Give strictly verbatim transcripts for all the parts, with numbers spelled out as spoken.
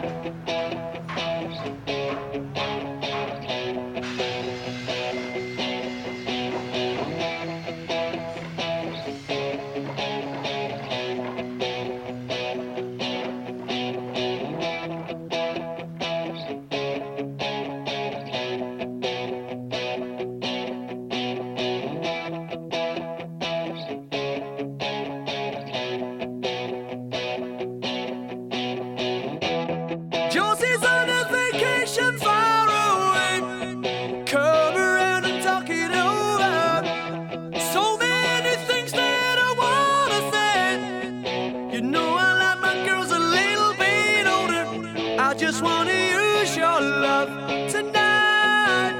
Josie's on a vacation far away. Come around and talk it over. So many things that I wanna say. You know I like my girls a little bit older. I just wanna use your love tonight.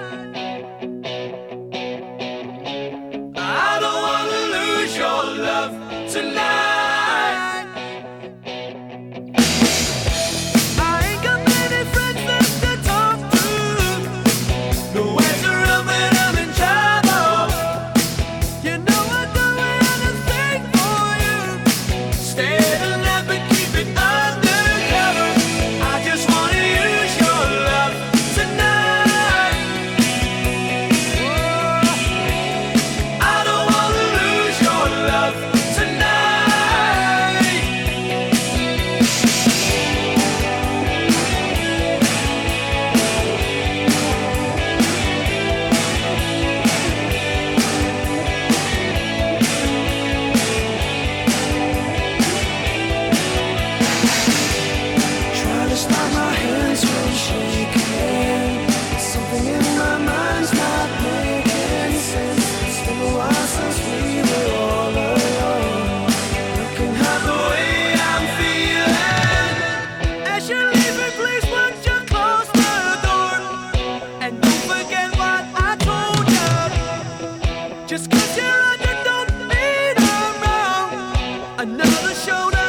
I don't wanna lose your love tonight. Just 'cause you're on, you don't mean I'm wrong. Another show.